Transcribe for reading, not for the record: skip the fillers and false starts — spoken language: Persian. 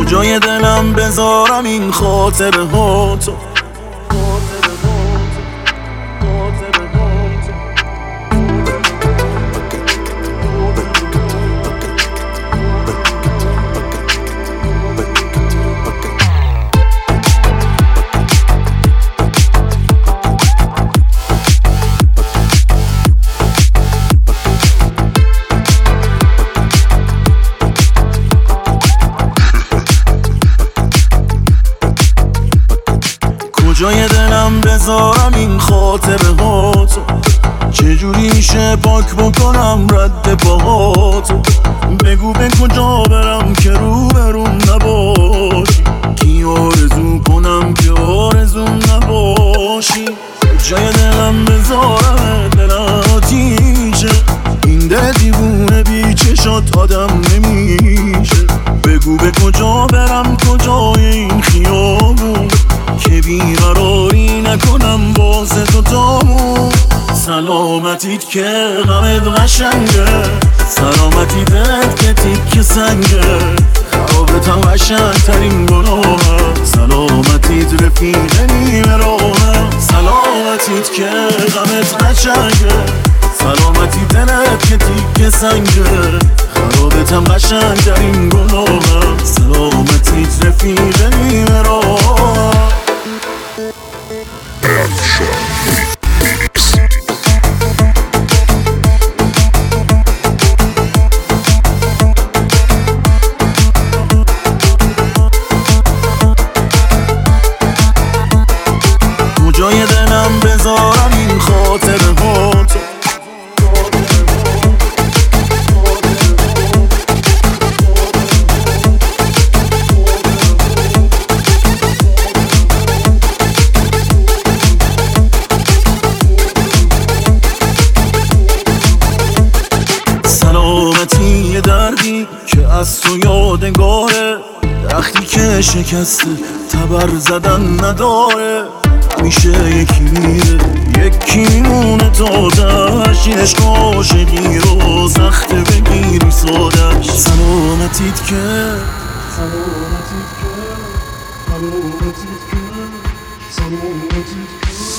کجای دلم بذارم این خاطره ها تو؟ کجای دلم بذارم این خاطره ها تو؟ چجوری میشه پاک بکنم رد پاهاتو؟ بگو به کجا برم که رو برون نباشی؟ کی آرزو کنم که آرزوم نباشی؟ کجای دلم بذارم دل آتیشه؟ این دل دیوونه بی چشات آدم نمیشه. بگو به کجا برم کجای این خیابون که بیقراری نکنم واسه تو تامون. سلامتیت که غمت قشنگه، سلامتی دلت که تیک سنگه، خرابتم قشنگترین گناه، سلامتیت رفیق نیمه راه. سلامتیت که غمت قشنگه، سلامتی دلت که تیک سنگه، خرابتم قشنگترین گناه، سلامتیت رفیق نیمه راه. کجای دلم بذارم این خاطره ها تو؟ سلامتی یه دردی که از تو یادگاره، درختی که شکسته تبر زدن نداره، میشه یکی میره یکی میمونه تا دهش، این عشق عاشقی رو سخته بگیری سادش. سلامتیت که سلامتیت که